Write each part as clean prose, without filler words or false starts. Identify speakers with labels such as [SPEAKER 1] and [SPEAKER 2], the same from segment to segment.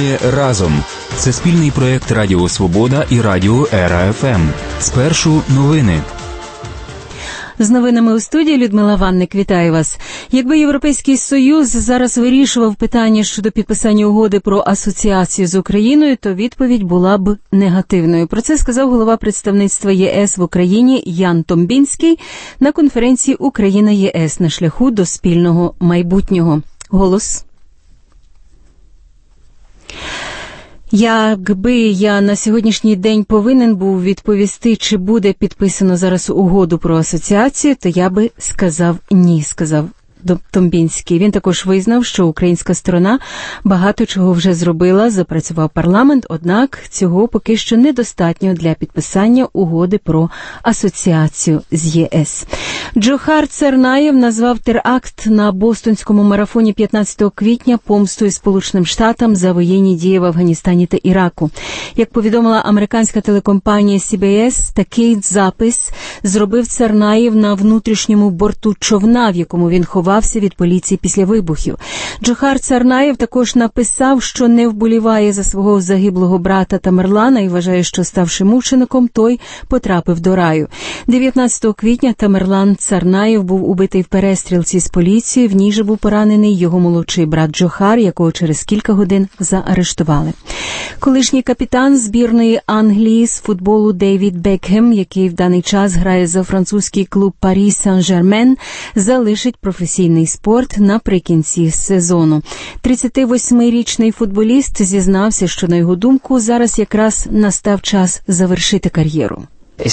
[SPEAKER 1] Ми разом. Це спільний проєкт Радіо Свобода і Радіо Ера ФМ. Спершу новини.
[SPEAKER 2] З новинами у студії Людмила Ванник. Вітаю вас. Якби Європейський Союз зараз вирішував питання щодо підписання угоди про асоціацію з Україною, то відповідь була б негативною. Про це сказав голова представництва ЄС в Україні Ян Томбінський на конференції «Україна-ЄС на шляху до спільного майбутнього». Голос. Якби я на сьогоднішній день повинен був відповісти, чи буде підписано зараз угоду про асоціацію, то я би сказав ні, сказав Томбінський. Він також визнав, що українська сторона багато чого вже зробила, запрацював парламент, однак цього поки що недостатньо для підписання угоди про асоціацію з ЄС. Джохар Цернаєв назвав теракт на Бостонському марафоні 15 квітня помстою Сполученим Штатам за воєнні дії в Афганістані та Іраку. Як повідомила американська телекомпанія CBS, такий запис зробив Цернаєв на внутрішньому борту човна, в якому він ховався від поліції після вибухів. Джохар Цернаєв також написав, що не вболіває за свого загиблого брата Тамерлана і вважає, що, ставши мучеником, той потрапив до раю. 19 квітня Тамерлан Цернаєв був убитий в перестрілці з поліцією, в ній же був поранений його молодший брат Джохар, якого через кілька годин заарештували. Колишній капітан збірної Англії з футболу Дейвід Бекхем, який в даний час грає за французький клуб Парі Сен-Жермен, залишить професійний спорт наприкінці сезону. 38-річний футболіст зізнався, що, на його думку, зараз якраз настав час завершити кар'єру.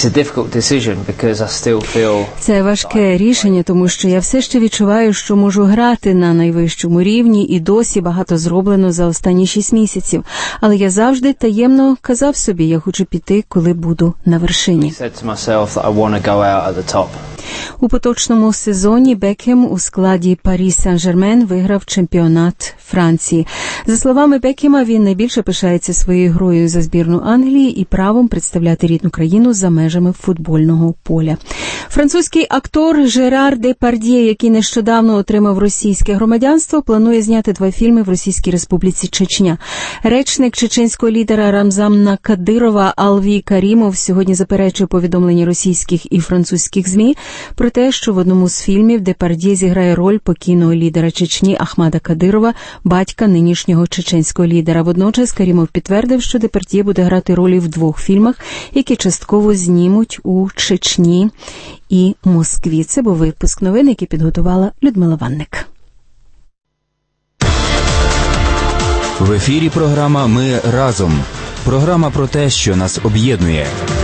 [SPEAKER 2] Це важке рішення, тому що я все ще відчуваю, що можу грати на найвищому рівні, і досі багато зроблено за останні 6 місяців. Але я завжди таємно казав собі, я хочу піти, коли буду на вершині. У поточному сезоні Бекхем у складі Парі Сен-Жермен виграв чемпіонат Франції. За словами Бекхема, він найбільше пишається своєю грою за збірну Англії і правом представляти рідну країну за межами футбольного поля. Французький актор Жерар Депардьє, який нещодавно отримав російське громадянство, планує зняти 2 фільми в Російській Республіці Чечня. Речник чеченського лідера Рамзана Кадирова Алвій Карімов сьогодні заперечує повідомлення російських і французьких ЗМІ про те, що в одному з фільмів Депардьє зіграє роль покійного лідера Чечні Ахмада Кадирова, батька нинішнього чеченського лідера. Водночас Карімов підтвердив, що Депардьє буде грати ролі в 2 фільмах, які частково знімуть у Чечні і Москві. Це був випуск новин, який підготувала Людмила Ванник.
[SPEAKER 1] В ефірі програма «Ми разом». Програма про те, що нас об'єднує.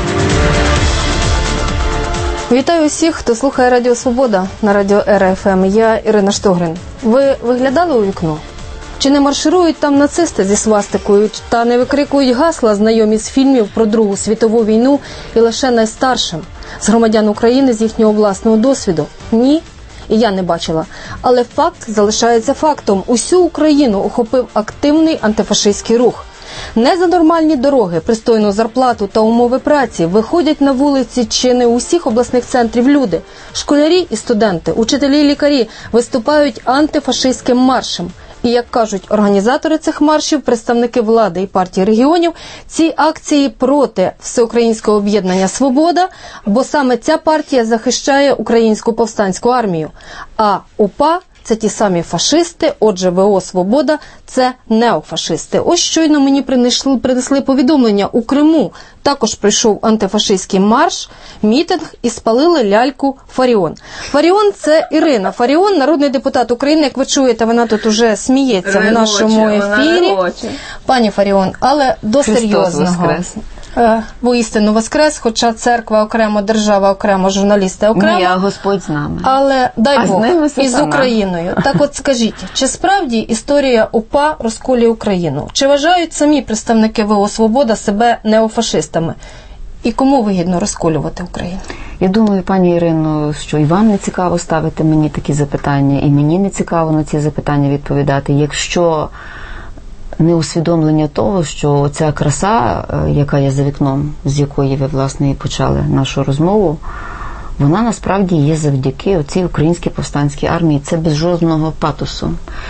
[SPEAKER 3] Вітаю усіх, хто слухає Радіо Свобода на Радіо Ера ФМ. Я Ірина Штогрин. Ви виглядали у вікно? Чи не марширують там нацисти зі свастикою та не викрикують гасла, знайомі з фільмів про Другу світову війну і лише найстаршим, з громадян України з їхнього власного досвіду? Ні, і я не бачила. Але факт залишається фактом. Усю Україну охопив активний антифашистський рух. Не за нормальні дороги, пристойну зарплату та умови праці виходять на вулиці чи не у всіх обласних центрів люди. Школярі і студенти, учителі і лікарі виступають антифашистським маршем. І, як кажуть організатори цих маршів, представники влади і партії регіонів, ці акції проти Всеукраїнського об'єднання «Свобода», бо саме ця партія захищає Українську повстанську армію. А УПА – це ті самі фашисти, отже, ВО «Свобода» – це неофашисти. Ось щойно мені принесли повідомлення. У Криму також прийшов антифашистський марш, мітинг і спалили ляльку Фаріон. Фаріон – це Ірина Фаріон, народний депутат України. Як ви чуєте, вона тут уже сміється в нашому ефірі. Пані Фаріон, але до серйозного. Воістину воскрес, хоча церква окремо, держава окремо, журналісти окремо.
[SPEAKER 4] Ні, а Господь з нами.
[SPEAKER 3] Але, дай Бог, і з Україною. Так от скажіть, чи справді історія УПА розколює Україну? Чи вважають самі представники ВО «Свобода» себе неофашистами? І кому вигідно розколювати Україну?
[SPEAKER 4] Я думаю, пані Ірино, що і вам не цікаво ставити мені такі запитання, і мені не цікаво на ці запитання відповідати. Якщо не усвідомлення того, що ця краса, яка є за вікном, з якої ви, власне, і почали нашу розмову, вона насправді є завдяки оцій українській повстанській армії. Це без жодного патосу.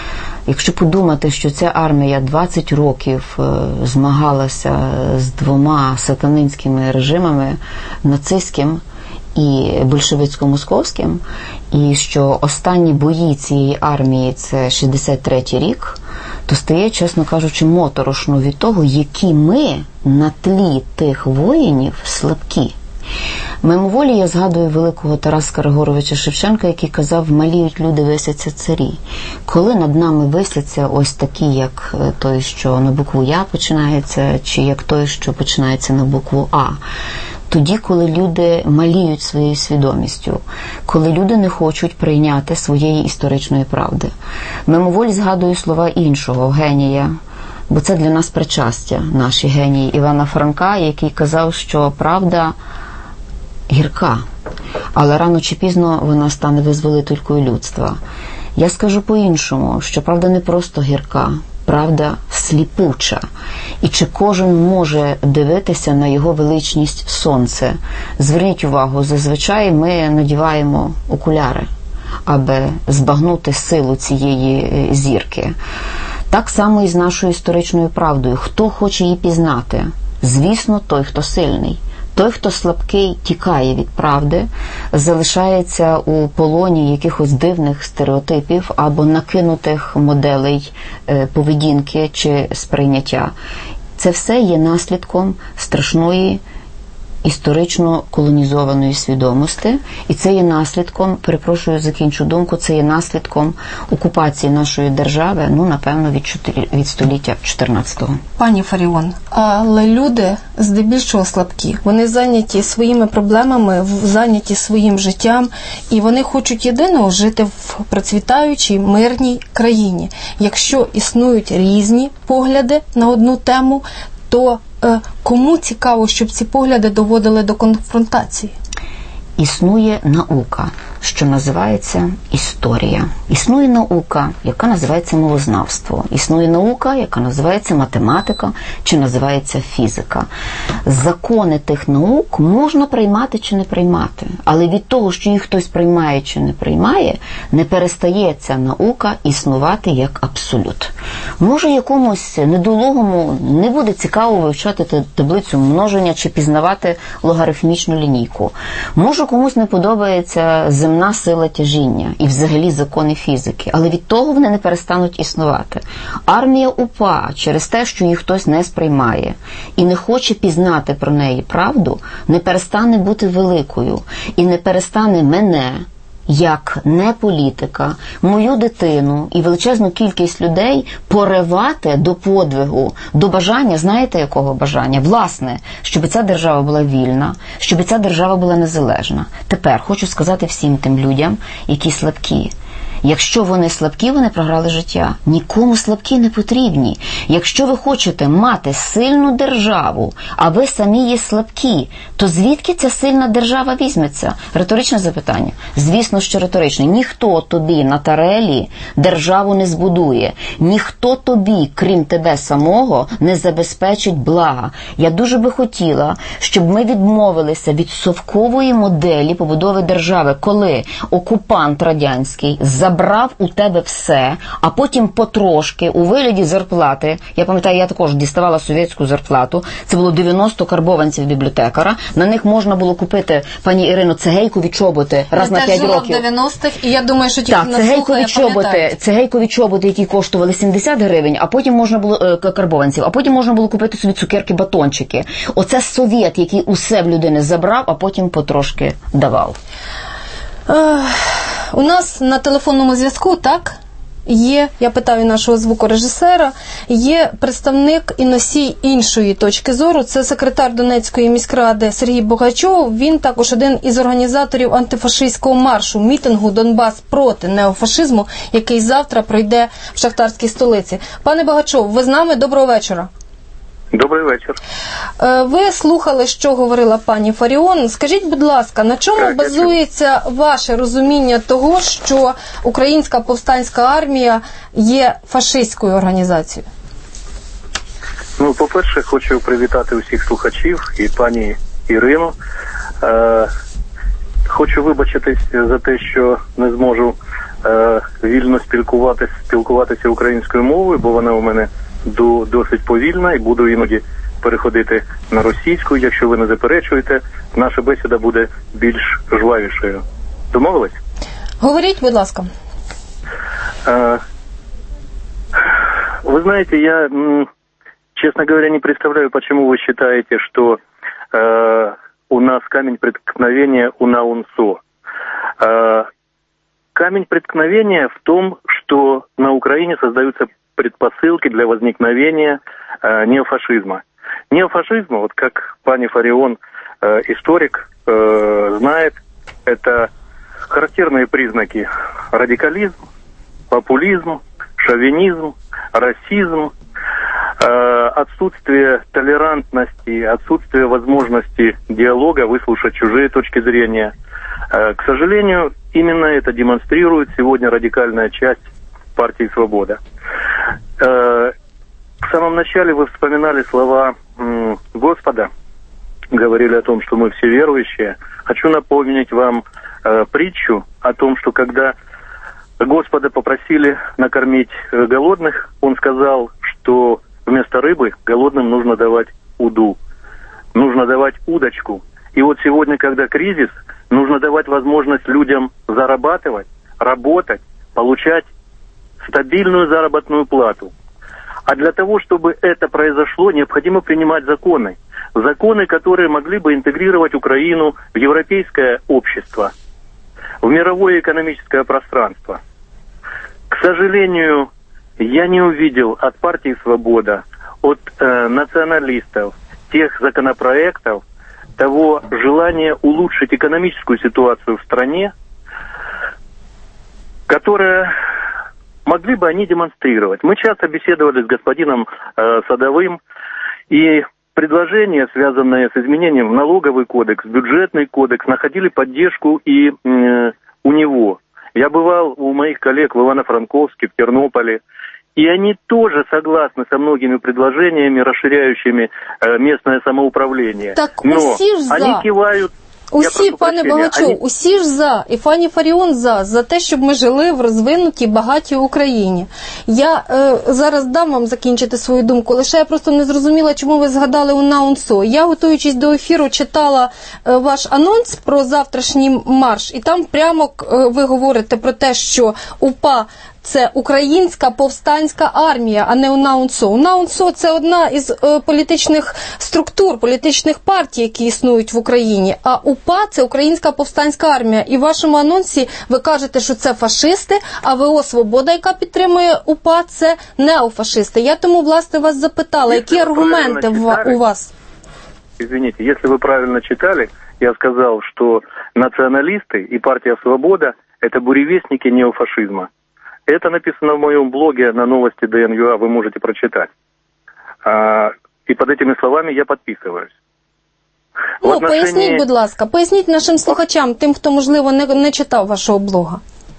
[SPEAKER 4] Якщо подумати, що ця армія 20 років змагалася з двома сатанинськими режимами, нацистським і большевицько-московським, і що останні бої цієї армії – це 63-й рік, то стає, чесно кажучи, моторошно від того, які ми на тлі тих воїнів слабкі. Мимоволі я згадую великого Тараса Григоровича Шевченка, який казав: «Маліють люди, висяться царі». Коли над нами висяться ось такі, як той, що на букву «Я» починається, чи як той, що починається на букву «А», тоді, коли люди маліють своєю свідомістю, коли люди не хочуть прийняти своєї історичної правди. Мимоволі згадую слова іншого генія, бо це для нас причастя, наші генії Івана Франка, який казав, що правда гірка, але рано чи пізно вона стане визволителькою людства. Я скажу по-іншому, що правда не просто гірка, правда сліпуча. І чи кожен може дивитися на його величність сонце? Зверніть увагу, зазвичай ми надіваємо окуляри, аби збагнути силу цієї зірки. Так само і з нашою історичною правдою. Хто хоче її пізнати? Звісно, той, хто сильний. Той, хто слабкий, тікає від правди, залишається у полоні якихось дивних стереотипів або накинутих моделей поведінки чи сприйняття. Це все є наслідком страшної історично колонізованої свідомості, і це є наслідком, перепрошую, закінчу думку, це є наслідком окупації нашої держави, напевно, від століття 14-го.
[SPEAKER 3] Пані Фаріон, але люди здебільшого слабкі. Вони зайняті своїми проблемами, зайняті своїм життям, і вони хочуть єдиного жити в процвітаючій, мирній країні. Якщо існують різні погляди на одну тему, то кому цікаво, щоб ці погляди доводили до конфронтації?
[SPEAKER 4] Існує наука, що називається історія. Існує наука, яка називається мовознавство. Існує наука, яка називається математика, чи називається фізика. Закони тих наук можна приймати чи не приймати. Але від того, що їх хтось приймає чи не приймає, не перестає ця наука існувати як абсолют. Може, якомусь недолугому не буде цікаво вивчати таблицю множення чи пізнавати логарифмічну лінійку. Може, комусь не подобається земна сила тяжіння і взагалі закони фізики, але від того вони не перестануть існувати. Армія УПА через те, що її хтось не сприймає і не хоче пізнати про неї правду, не перестане бути великою і не перестане мене, як не політика, мою дитину і величезну кількість людей поривати до подвигу, до бажання, знаєте якого бажання? Власне, щоб ця держава була вільна, щоб ця держава була незалежна. Тепер хочу сказати всім тим людям, які слабкі. Якщо вони слабкі, вони програли життя. Нікому слабкі не потрібні. Якщо ви хочете мати сильну державу, а ви самі є слабкі, то звідки ця сильна держава візьметься? Риторичне запитання. Звісно, що риторичне. Ніхто тобі на тарелі державу не збудує. Ніхто тобі, крім тебе самого, не забезпечить блага. Я дуже би хотіла, щоб ми відмовилися від совкової моделі побудови держави, коли окупант радянський забрав у тебе все, а потім потрошки у вигляді зарплати. Я пам'ятаю, я також діставала совєтську зарплату. Це було 90 карбованців бібліотекара. На них можна було купити, пані Ірино, цегейкові чоботи раз на 5 років.
[SPEAKER 3] Я теж жила в 90-х, і я думаю, що ті, хто нас слухає, пам'ятають.
[SPEAKER 4] Цегейкові чоботи, які коштували 70 гривень, а потім можна було карбованців, а потім можна було купити собі цукерки, батончики. Оце совєт, який усе в людини забрав, а потім потрошки давав.
[SPEAKER 3] У нас на телефонному зв'язку, так, є, я питаю нашого звукорежисера, є представник і носій іншої точки зору, це секретар Донецької міськради Сергій Богачов, він також один із організаторів антифашистського маршу, мітингу «Донбас проти неофашизму», який завтра пройде в шахтарській столиці. Пане Богачов, ви з нами? Доброго вечора.
[SPEAKER 5] Добрий вечір.
[SPEAKER 3] Ви слухали, що говорила пані Фаріон. Скажіть, будь ласка, на чому базується ваше розуміння того, що Українська повстанська армія є фашистською організацією?
[SPEAKER 5] По-перше, хочу привітати усіх слухачів і пані Ірину. Хочу вибачитись за те, що не зможу вільно спілкуватися українською мовою, бо вона у мене досить повільна, і буду іноді переходити на російську. Якщо ви не заперечуєте, наша бесіда буде більш жвавішою. Домовились?
[SPEAKER 3] Говоріть, будь ласка.
[SPEAKER 5] Вы знаете, я, честно говоря, не представляю, почему вы считаете, что у нас камень преткновения у НАУНСО. Камень преткновения в том, что на Украине создаются предпосылки для возникновения неофашизма. Неофашизм, вот как пани Фарион, историк, знает, это характерные признаки: радикализм, популизм, шовинизм, расизм, отсутствие толерантности, отсутствие возможности диалога, выслушать чужие точки зрения. К сожалению, именно это демонстрирует сегодня радикальная часть партии «Свобода». В самом начале вы вспоминали слова Господа, говорили о том, что мы все верующие. Хочу напомнить вам притчу о том, что когда Господа попросили накормить голодных, он сказал, что вместо рыбы голодным нужно давать уду, нужно давать удочку. И вот сегодня, когда кризис, нужно давать возможность людям зарабатывать, работать, получать стабильную заработную плату. А для того, чтобы это произошло, необходимо принимать законы. Законы, которые могли бы интегрировать Украину в европейское общество, в мировое экономическое пространство. К сожалению, я не увидел от партии «Свобода», от националистов, тех законопроектов, того желания улучшить экономическую ситуацию в стране, которое могли бы они демонстрировать. Мы часто беседовали с господином Садовым, и предложения, связанные с изменением в налоговый кодекс, бюджетный кодекс, находили поддержку и у него. Я бывал у моих коллег в Ивано-Франковске, в Тернополе, и они тоже согласны со многими предложениями, расширяющими местное самоуправление.
[SPEAKER 3] Так
[SPEAKER 5] но
[SPEAKER 3] усі ж за.
[SPEAKER 5] они кивают.
[SPEAKER 3] Усі, пане Богачов, усі ж за, і пані Фаріон за те, щоб ми жили в розвинутій, багатій Україні. Я зараз дам вам закінчити свою думку, лише я просто не зрозуміла, чому ви згадали УНАУНСО. Я, готуючись до ефіру, читала ваш анонс про завтрашній марш, і там прямо ви говорите про те, що УПА – це Українська повстанська армія, а не УНАУНСО. УНАУНСО – це одна із політичних структур, політичних партій, які існують в Україні. А УПА – це Українська повстанська армія. І в вашому анонсі ви кажете, що це фашисти, а ВО «Свобода», яка підтримує УПА, це неофашисти. Я тому, власне, вас запитала, які аргументи у вас?
[SPEAKER 5] Извините, если вы правильно читали, я сказал, что националисты и партия «Свобода» – это буревестники неофашизма. Это написано в моем блоге на новости ДНЮА, вы можете прочитать. И под этими словами я подписываюсь.
[SPEAKER 3] Ну, поясніть, будь ласка, поясніть нашим слухачам, тим, хто, можливо, не читав вашого блога.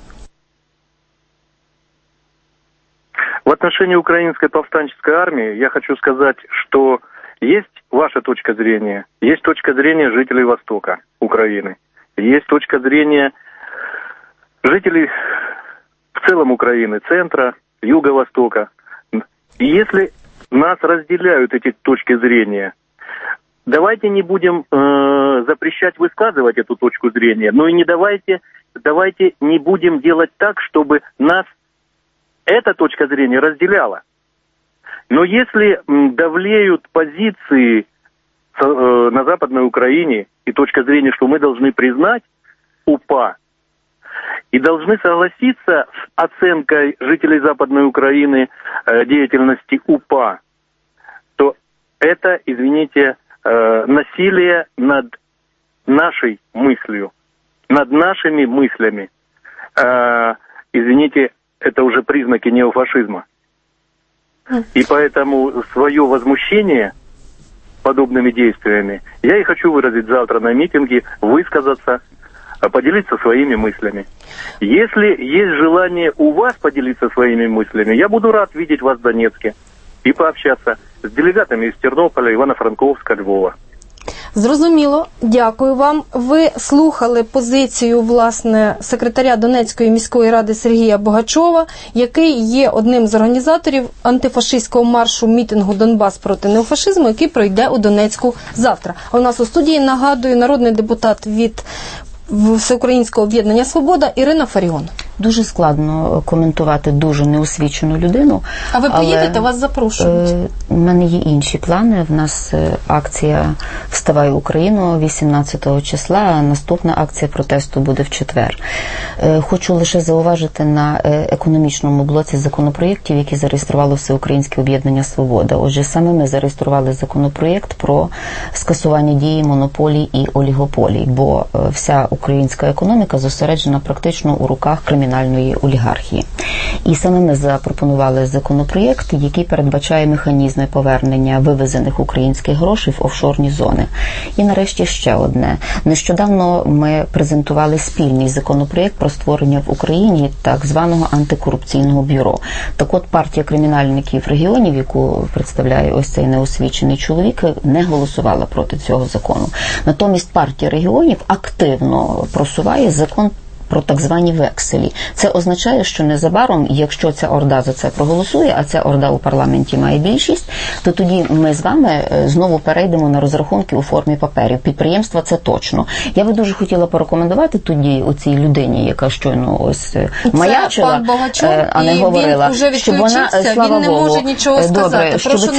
[SPEAKER 5] В отношении Украинской повстанческой армии я хочу сказать, что есть ваша точка зрения, есть точка зрения жителей Востока Украины, есть точка зрения жителей в целом Украины, центра, юго-востока. И если нас разделяют эти точки зрения, давайте не будем запрещать высказывать эту точку зрения, но и не давайте не будем делать так, чтобы нас эта точка зрения разделяла. Но если давлеют позиции на Западной Украине и точка зрения, что мы должны признать УПА, и должны согласиться с оценкой жителей Западной Украины деятельности УПА, то это, извините, насилие над нашей мыслью, над нашими мыслями. Извините, это уже признаки неофашизма. И поэтому свое возмущение подобными действиями я и хочу выразить завтра на митинге, высказаться, поделиться своими мыслями. Если есть желание у вас поделиться своими мыслями, я буду рад видеть вас в Донецке и пообщаться с делегатами из Тернополя, Ивано-Франковска, Львова.
[SPEAKER 3] Зрозуміло, дякую вам. Ви слухали позицію, власне, секретаря Донецької міської ради Сергія Богачова, який є одним з організаторів антифашистського маршу мітингу «Донбас проти неофашизму», який пройде у Донецьку завтра. А у нас у студії, нагадую, народний депутат від Всеукраїнського об'єднання «Свобода» Ірина Фаріон.
[SPEAKER 4] Дуже складно коментувати дуже неосвічену людину.
[SPEAKER 3] А ви поїдете, вас запрошують?
[SPEAKER 4] У мене є інші плани. В нас акція «Вставай Україно» 18 числа, а наступна акція протесту буде в четвер. Хочу лише зауважити на економічному блоці законопроєктів, які зареєструвало Всеукраїнське об'єднання «Свобода». Отже, саме ми зареєстрували законопроєкт про скасування дії монополій і олігополій, бо вся українська економіка зосереджена практично у руках кримінальної олігархії. І саме ми запропонували законопроєкт, який передбачає механізми повернення вивезених українських грошей в офшорні зони. І нарешті ще одне. Нещодавно ми презентували спільний законопроєкт про створення в Україні так званого антикорупційного бюро. Так от партія кримінальників регіонів, яку представляє ось цей неосвічений чоловік, не голосувала проти цього закону. Натомість партія регіонів активно просуває закон про так звані векселі. Це означає, що незабаром, якщо ця орда за це проголосує, а ця орда у парламенті має більшість, то тоді ми з вами знову перейдемо на розрахунки у формі паперів. Підприємства це точно. Я би дуже хотіла порекомендувати тоді оцій людині, яка щойно ось маячила, а не говорила, щоб вона, слава Богу, добре,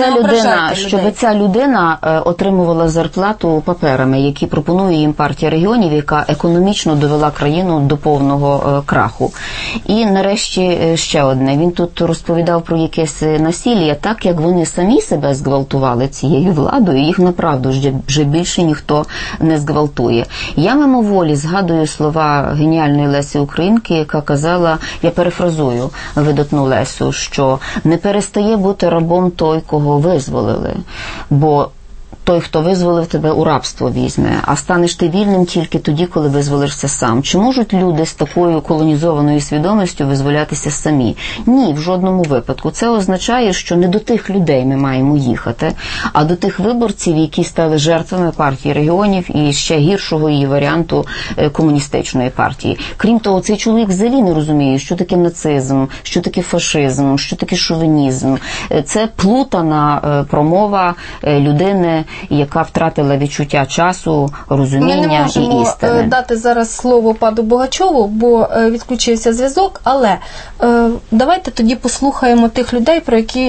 [SPEAKER 4] щоб ця людина отримувала зарплату паперами, які пропонує їм партія регіонів, яка економічно довела країну до повного краху. І нарешті ще одне. Він тут розповідав про якесь насилля, так як вони самі себе зґвалтували цією владою, їх направду вже більше ніхто не зґвалтує. Я мимоволі згадую слова геніальної Лесі Українки, яка казала, я перефразую видатну Лесю, що не перестає бути рабом той, кого визволили, бо той, хто визволив тебе, у рабство візьме, а станеш ти вільним тільки тоді, коли визволишся сам. Чи можуть люди з такою колонізованою свідомістю визволятися самі? Ні, в жодному випадку. Це означає, що не до тих людей ми маємо їхати, а до тих виборців, які стали жертвами партії регіонів і ще гіршого її варіанту комуністичної партії. Крім того, цей чоловік взагалі не розуміє, що таке нацизм, що таке фашизм, що таке шовінізм. Це плутана промова людини, яка втратила відчуття часу, розуміння і істини.
[SPEAKER 3] Ми не можемо дати зараз слово пану Богачову, бо відключився зв'язок, але давайте тоді послухаємо тих людей, про які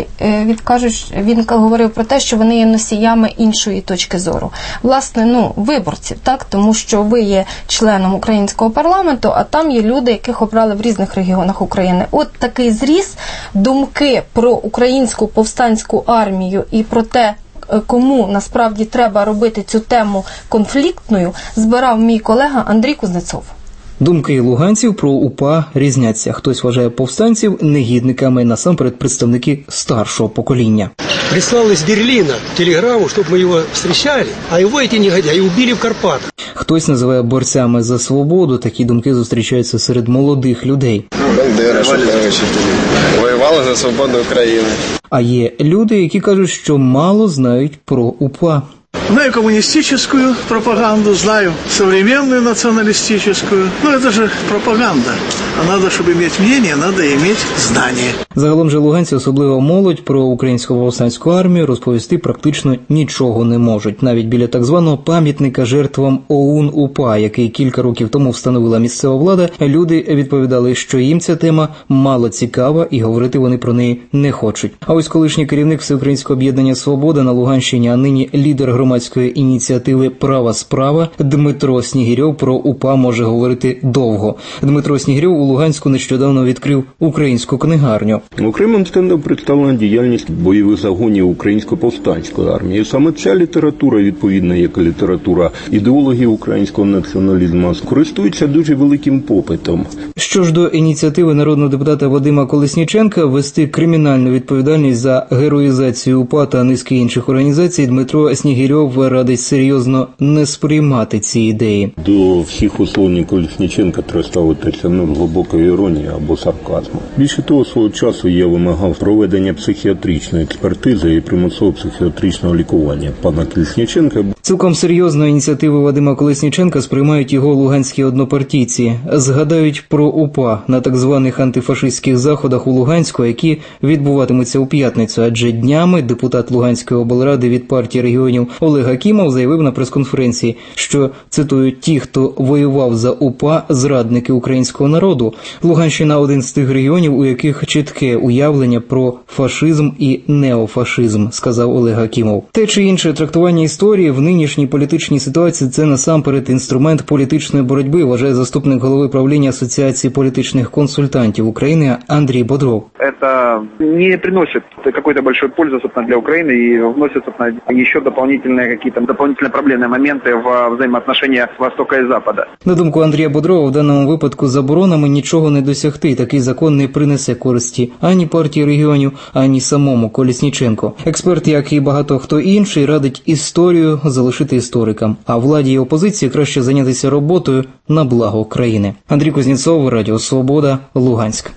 [SPEAKER 3] він говорив про те, що вони є носіями іншої точки зору. Власне, виборців, так? Тому що ви є членом українського парламенту, а там є люди, яких обрали в різних регіонах України. От такий зріз думки про українську повстанську армію і про те, кому насправді треба робити цю тему конфліктною, збирав мій колега Андрій Кузнецов.
[SPEAKER 6] Думки луганців про УПА різняться. Хтось вважає повстанців негідниками, насамперед представники старшого покоління.
[SPEAKER 7] Прислали з Берліна телеграму, щоб ми його зустрічали, а його ці негодяї убили в Карпатах.
[SPEAKER 6] Хтось називає борцями за свободу, такі думки зустрічаються серед молодих людей.
[SPEAKER 8] Бандера, Шухевич, воювали за свободу України.
[SPEAKER 6] А є люди, які кажуть, що мало знають про УПА.
[SPEAKER 9] Знаю коммунистическую пропаганду, знаю современную националистическую. Это же пропаганда. А надо, чтобы иметь мнение, надо иметь знания.
[SPEAKER 6] Загалом же луганці, особливо молодь, про українську повстанську армію розповісти практично нічого не можуть. Навіть біля так званого пам'ятника жертвам ОУН-УПА, який кілька років тому встановила місцева влада, люди відповідали, що їм ця тема мало цікава і говорити вони про неї не хочуть. А ось колишній керівник Всеукраїнського об'єднання «Свобода» на Луганщині, а нині лідер громадської ініціативи «Права справа» Дмитро Снігирьов про УПА може говорити довго. Дмитро Снігирьов у Луганську нещодавно відкрив українську книгарню.
[SPEAKER 10] Окремим стендом представлена діяльність бойових загонів Української повстанської армії. Саме ця література, відповідно, як література ідеологів українського націоналізму, користується дуже великим попитом.
[SPEAKER 6] Що ж до ініціативи народного депутата Вадима Колесніченка ввести кримінальну відповідальність за героїзацію УПА та низки інших організацій, Дмитро Снігирьов радить серйозно не сприймати ці ідеї.
[SPEAKER 10] До всіх условень Колесніченка треба ставитися не з глибокою іронією або сарказмом. Більше того, свого часу я вимагав проведення психіатричної експертизи і примусового психіатричного лікування пана Колесніченка.
[SPEAKER 6] Цілком серйозно ініціативу Вадима Колесніченка сприймають його луганські однопартійці. Згадають про УПА на так званих антифашистських заходах у Луганську, які відбуватимуться у п'ятницю, адже днями депутат Луганської облради від партії регіонів Олег Акімов заявив на прес-конференції, що, цитую, «ті, хто воював за УПА, зрадники українського народу». Луганщина – один з тих регіонів, у яких чітке уявлення про фашизм і неофашизм, сказав Олег Акімов. Те чи інше трактування історії в нинішній політичній ситуації – це насамперед інструмент політичної боротьби, вважає заступник голови правління Асоціації політичних консультантів України Андрій Бодров.
[SPEAKER 11] Это не приносит какой-то большой пользы, собственно, для Украины и вносит, собственно, еще дополнительные проблемные моменты в взаимоотношения Востока и Запада.
[SPEAKER 6] На думку Андрія Бодрова, в даному випадку заборонами нічого не досягти. Такий закон не принесе користі ані партії регіонів, ані самому Колесніченку. Експерт, як і багато хто інший, радить історію залишити історикам, а владі і опозиції краще зайнятися роботою на благо країни. Андрій Кузнєцов, Радіо Свобода, Луганськ.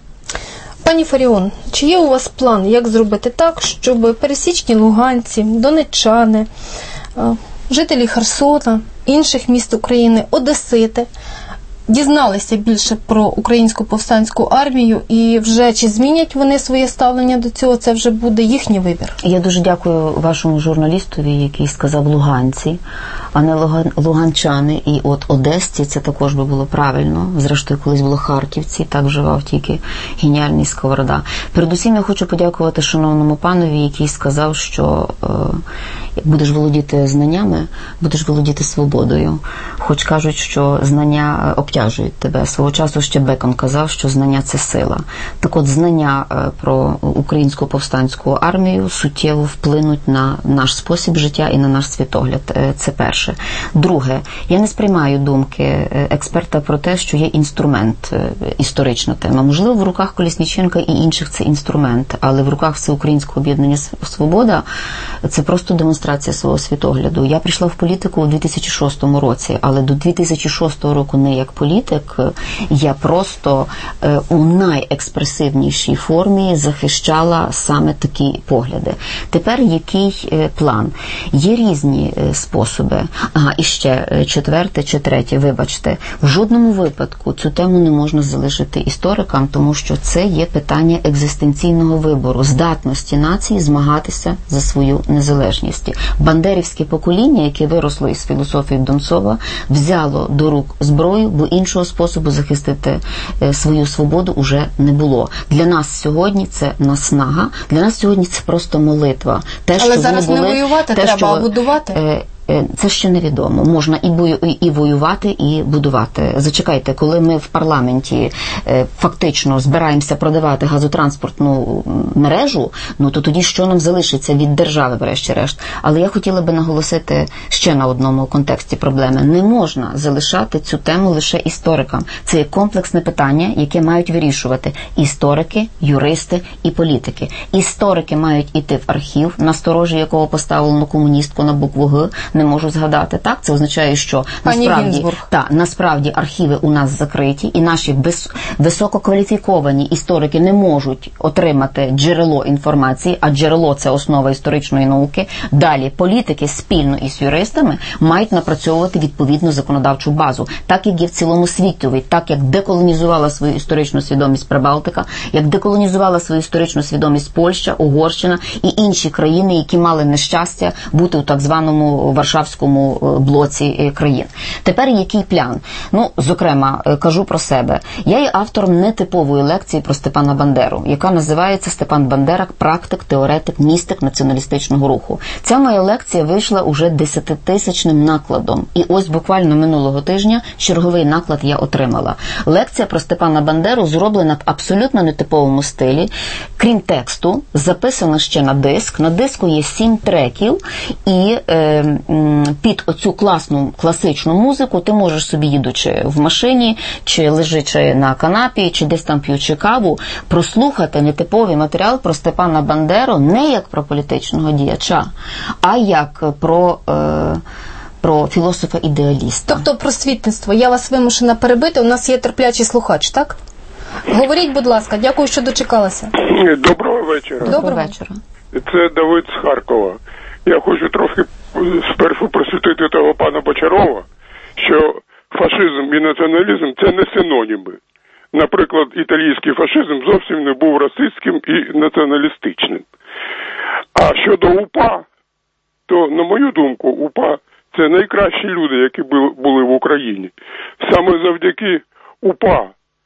[SPEAKER 3] Пані Фаріон, чи є у вас план, як зробити так, щоб пересічні луганці, донеччани, жителі Херсона, інших міст України, одесити дізналися більше про українську повстанську армію і вже чи змінять вони своє ставлення до цього, це вже буде їхній вибір?
[SPEAKER 4] Я дуже дякую вашому журналістові, який сказав луганці, а не луганчани. І от одесці це також би було правильно. Зрештою, колись було харківці, так вживав тільки геніальний Сковорода. Передусім я хочу подякувати шановному панові, який сказав, що будеш володіти знаннями, будеш володіти свободою. Хоч кажуть, що знання обтяжують тебе. Свого часу ще Бекон казав, що знання – це сила. Так от, знання про українську повстанську армію суттєво вплинуть на наш спосіб життя і на наш світогляд. Це перше. Друге, я не сприймаю думки експерта про те, що є інструмент, історична тема. Можливо, в руках Колесніченка і інших це інструмент, але в руках Всеукраїнського об'єднання «Свобода» це просто демонстрація свого світогляду. Я прийшла в політику у 2006 році, але до 2006 року не як політик, я просто у найекспресивнішій формі захищала саме такі погляди. Тепер який план? Є різні способи. І ще четверте чи третє, вибачте, в жодному випадку цю тему не можна залишити історикам, тому що це є питання екзистенційного вибору, здатності нації змагатися за свою незалежність. Бандерівське покоління, яке виросло із філософії Донцова, взяло до рук зброю, бо іншого способу захистити свою свободу уже не було. Для нас сьогодні це наснага, для нас сьогодні це просто молитва.
[SPEAKER 3] Але зараз не воювати треба, а будувати?
[SPEAKER 4] Це ще невідомо. Можна і воювати, і будувати. Зачекайте, коли ми в парламенті фактично збираємося продавати газотранспортну мережу, то тоді що нам залишиться від держави, врешті-решт? Але я хотіла би наголосити ще на одному контексті проблеми. Не можна залишати цю тему лише історикам. Це є комплексне питання, яке мають вирішувати історики, юристи і політики. Історики мають іти в архів, na сторожі якого поставлено комуністку на букву Г, не можу згадати. Так, це означає, що насправді архіви у нас закриті, і наші висококваліфіковані історики не можуть отримати джерело інформації, а джерело – це основа історичної науки. Далі політики спільно із юристами мають напрацьовувати відповідну законодавчу базу, так як є в цілому світові, так як деколонізувала свою історичну свідомість Прибалтика, як деколонізувала свою історичну свідомість Польща, Угорщина і інші країни, які мали нещастя бути у так званому Варшавському блоці країн. Тепер який план? Зокрема, кажу про себе. Я є автором нетипової лекції про Степана Бандеру, яка називається «Степан Бандера. Практик, теоретик, містик націоналістичного руху». Ця моя лекція вийшла уже 10-тисячним накладом. І ось буквально минулого тижня черговий наклад я отримала. Лекція про Степана Бандеру зроблена в абсолютно нетиповому стилі. Крім тексту, записана ще на диск. На диску є 7 треків, і під оцю класну класичну музику ти можеш собі, їдучи в машині, чи лежачи на канапі, чи десь там п'ючи каву, прослухати нетиповий матеріал про Степана Бандеру не як про політичного діяча, а як про філософа-ідеаліста.
[SPEAKER 3] Тобто просвітництво. Я вас вимушена перебити, у нас є терплячий слухач, так? Говоріть, будь ласка, дякую, що дочекалися.
[SPEAKER 12] Доброго вечора.
[SPEAKER 3] Доброго вечора.
[SPEAKER 12] Це Давид з Харкова. Я хочу трохи спершу просвітити того пана Бочарова, що фашизм і націоналізм – це не синоніми. Наприклад, італійський фашизм зовсім не був расистським і націоналістичним. А щодо УПА, то, на мою думку, УПА – це найкращі люди, які були в Україні. Саме завдяки УПА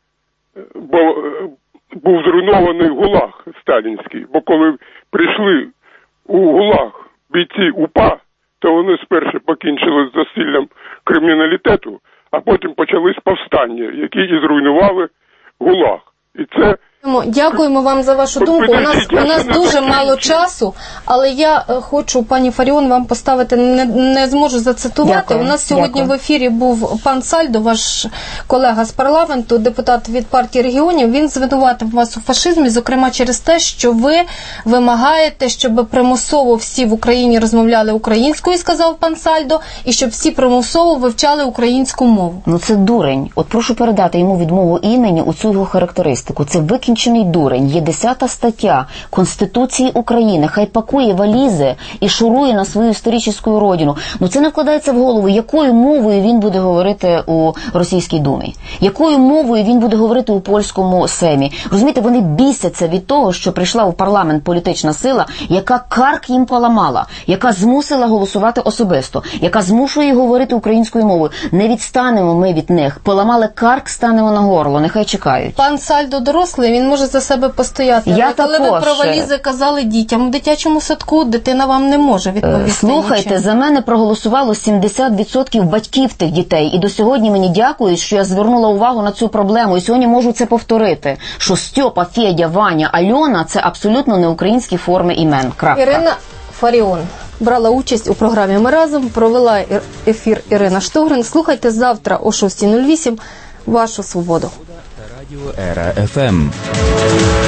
[SPEAKER 12] був зруйнований ГУЛАГ сталінський, бо коли прийшли у ГУЛАГ бійці УПА, то вони спершу покінчили з засиллям криміналітету, а потім почались повстання, які і зруйнували ГУЛАГ. І це...
[SPEAKER 3] Дякуємо вам за вашу думку. У нас дуже мало часу, але я хочу, пані Фаріон, вам поставити, не зможу зацитувати. Дякую, у нас сьогодні в ефірі був пан Сальдо, ваш колега з парламенту, депутат від партії регіонів. Він звинуватив вас у фашизмі, зокрема через те, що ви вимагаєте, щоб примусово всі в Україні розмовляли українською, сказав пан Сальдо, і щоб всі примусово вивчали українську мову.
[SPEAKER 4] Ну це дурень. От прошу передати йому відмову імені у цю його характеристику. Це викінчений дурень. Є 10 стаття Конституції України. Хай пакує валізи і шурує на свою історичну родину. Ну це не вкладається в голову, якою мовою він буде говорити у Російській Думі. Якою мовою він буде говорити у польському Сеймі. Розумієте, вони бісяться від того, що прийшла в парламент політична сила, яка карк їм поламала, яка змусила голосувати особисто, яка змушує говорити українською мовою. Не відстанемо ми від них. Поламали карк, станемо на горло. Нехай чекають.
[SPEAKER 3] Пан Сальдо дорослий, він може за себе постояти. Коли ви про валізи казали дітям в дитячому садку, дитина вам не може відповісти.
[SPEAKER 4] Слухайте,
[SPEAKER 3] нічим.
[SPEAKER 4] За мене проголосувало 70% батьків тих дітей. І до сьогодні мені дякують, що я звернула увагу на цю проблему. І сьогодні можу це повторити. Що Стьопа, Федя, Ваня, Альона – це абсолютно не українські форми імен. Крапка.
[SPEAKER 3] Ірина Фаріон брала участь у програмі «Ми разом», провела ефір Ірина Штогрин. Слухайте завтра о 6:08 «Вашу свободу».
[SPEAKER 1] Радіо Ера ФМ.